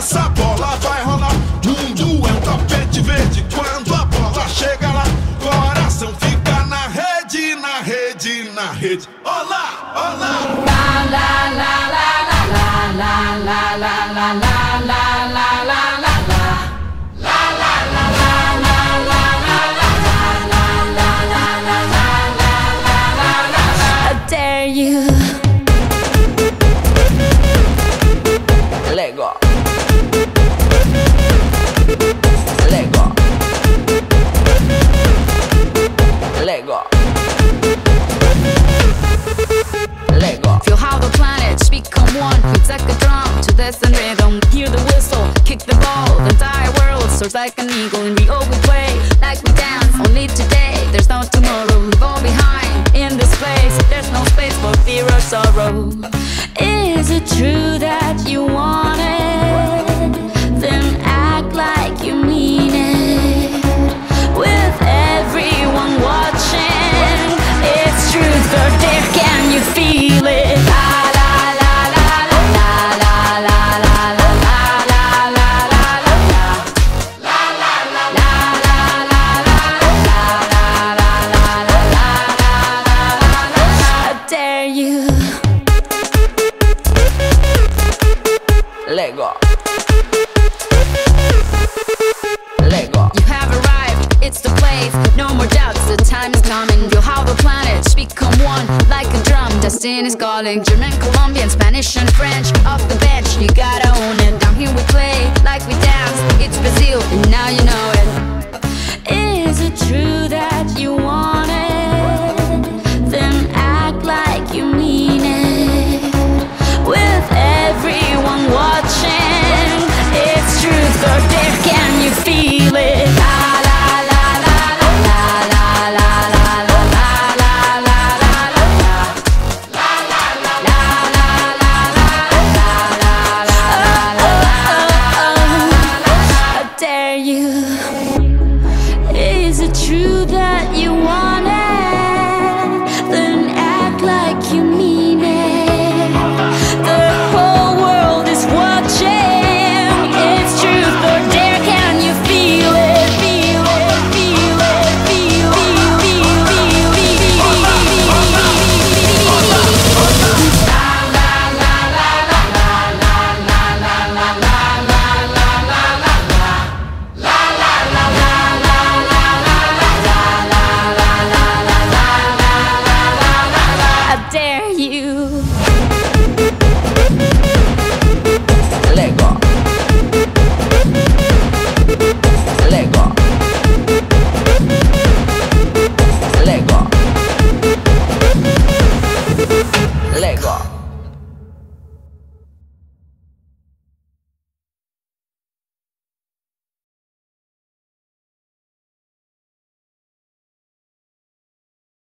essa bola vai rolar. Mundo é um tapete verde. Quando a bola chega lá, coração fica na rede, na rede, na rede. Olá, olá. La la la la la la la la la la la la la la. You Lego Lego Lego Lego. Feel how the planets become one. Hits like a drum to this and rhythm. Hear the whistle, kick the ball. The entire world soars like an eagle. In Rio we play like we dance. Only today, there's no tomorrow. Leave all behind in this place. There's no space for fear or sorrow. Is it true that you want it? Then act like you mean it. With everyone watching, it's truth or dare. Can you feel it? La la la la la la la la la la la la la la. La la la la la la la la la la. I dare you. Lego Lego. You have arrived, it's the place. No more doubts, the time is coming. Feel how the planets become one. Like a drum, destiny's calling. German, Colombian, Spanish and French. Off the bench, you gotta own it. Down here we play, like we dance. It's Brazil, and now you know it. Is it true that you want